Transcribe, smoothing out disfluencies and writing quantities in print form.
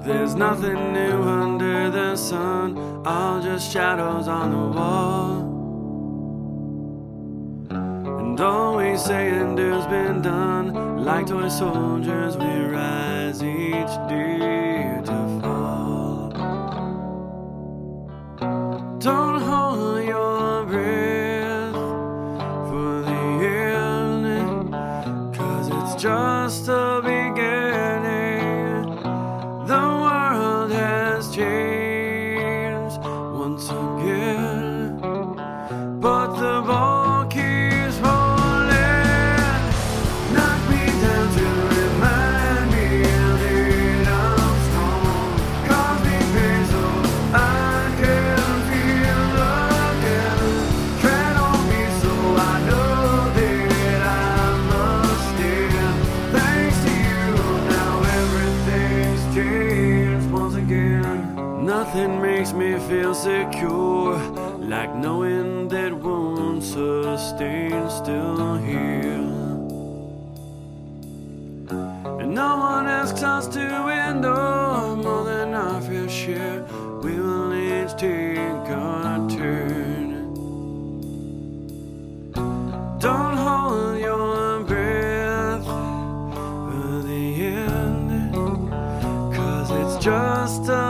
There's nothing new under the sun, all just shadows on the wall. And all we say and do's been done. Like toy soldiers, we rise each day to fall. Don't hold your breath for the end, 'cause it's just a beginning. The world has changed once again, but the ball keeps rolling. Knock me down to remind me that I'm strong. Cause me pain so I can feel again. Tread on me so I know that I must stand. Thanks to you, now everything's changed once again. Nothing makes me feel secure like knowing that wounds sustained still heal. And no one asks us to endure more than our fair share. We will each take our turn. Don't hold your breath for the end, 'cause it's just a